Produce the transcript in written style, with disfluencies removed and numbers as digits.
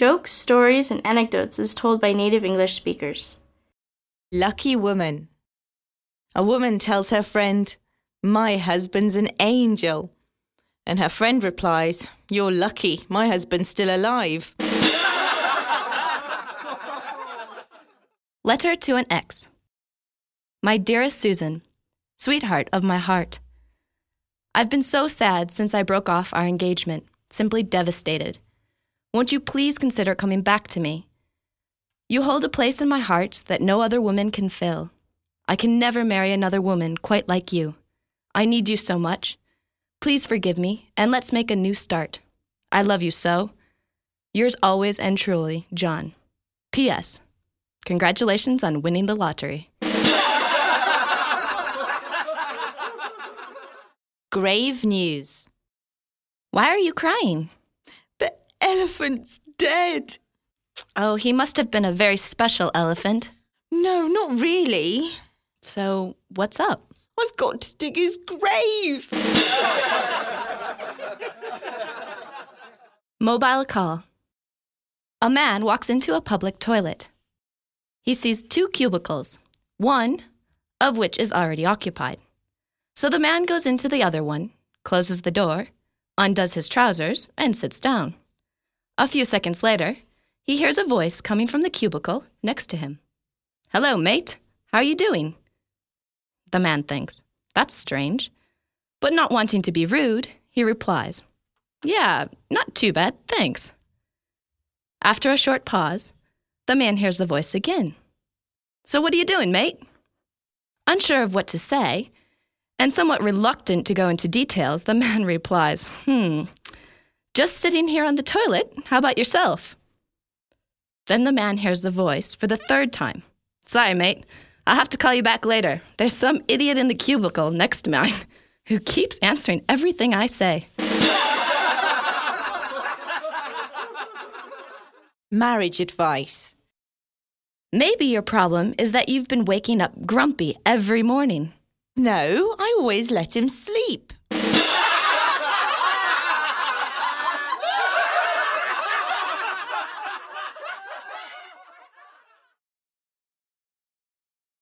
jokes, stories, and anecdotes as told by native English speakers. Lucky woman. A woman tells her friend, "My husband's an angel." And her friend replies, "You're lucky, my husband's still alive." Letter to an ex. My dearest Susan, sweetheart of my heart. I've been so sad since I broke off our engagement, simply devastated. Won't you please consider coming back to me? You hold a place in my heart that no other woman can fill. I can never marry another woman quite like you. I need you so much. Please forgive me, and let's make a new start. I love you so. Yours always and truly, John. P.S. Congratulations on winning the lottery. Grave news. Why are you crying? The elephant's dead. Oh, he must have been a very special elephant. No, not really. So, what's up? I've got to dig his grave. Mobile call. A man walks into a public toilet. He sees 2 cubicles, one of which is already occupied. So the man goes into the other one, closes the door, undoes his trousers, and sits down. A few seconds later, he hears a voice coming from the cubicle next to him. "Hello, mate. How are you doing?" The man thinks, "That's strange." But not wanting to be rude, he replies, "Yeah, not too bad, thanks." After a short pause, the man hears the voice again. "So what are you doing, mate?" Unsure of what to say, and somewhat reluctant to go into details, the man replies, "Just sitting here on the toilet. How about yourself?" Then the man hears the voice for the 3rd time. "Sorry, mate. I'll have to call you back later. There's some idiot in the cubicle next to mine who keeps answering everything I say." Marriage advice. Maybe your problem is that you've been waking up grumpy every morning. No, I always let him sleep.